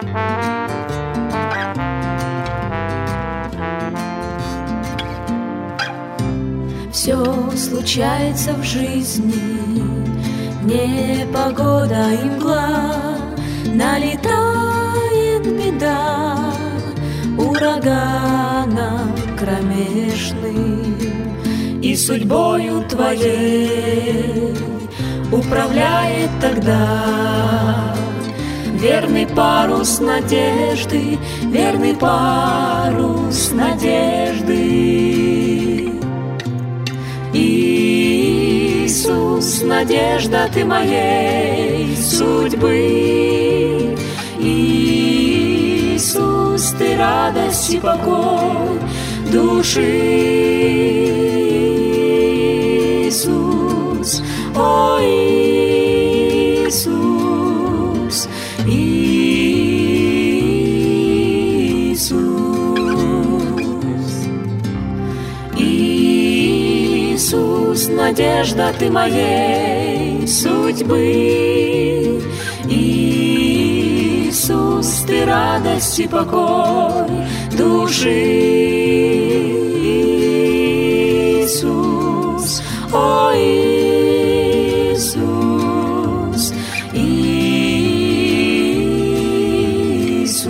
Все случается в жизни, непогода и мгла, налетает беда ураганом кромешным, и судьбою твоей управляет тогда верный парус надежды, верный парус надежды. Иисус, надежда ты моей судьбы. Иисус, ты радость и покой души. Иисус, о Иисус, Иисус, Иисус, надежда ты моей судьбы. Иисус, ты радость и покой души. Иисус, о Иисус, Иисус.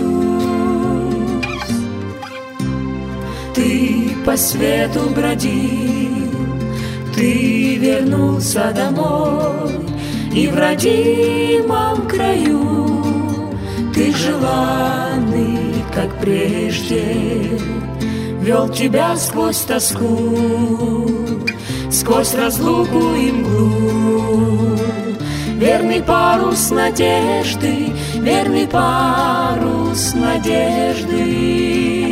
Ты по свету бродил, ты вернулся домой, и в родимом краю ты желанный, как прежде, вел тебя сквозь тоску, сквозь разлуку и мглу. Верный парус надежды, верный парус надежды.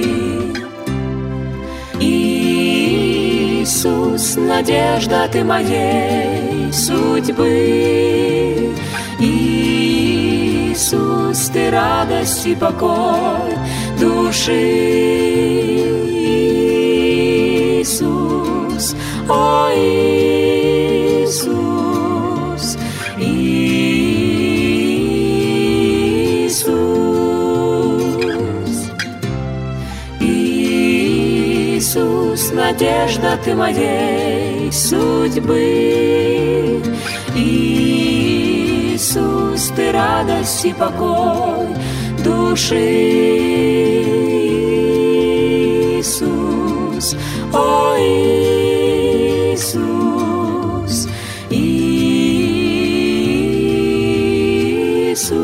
Иисус, надежда ты моей судьбы. Иисус, ты радость и покой души. Иисус, о Иисус, Иисус, Иисус, надежда ты моей судьбы. Иисус, ты радость и покой души. Иисус, о Иисус, Иисус.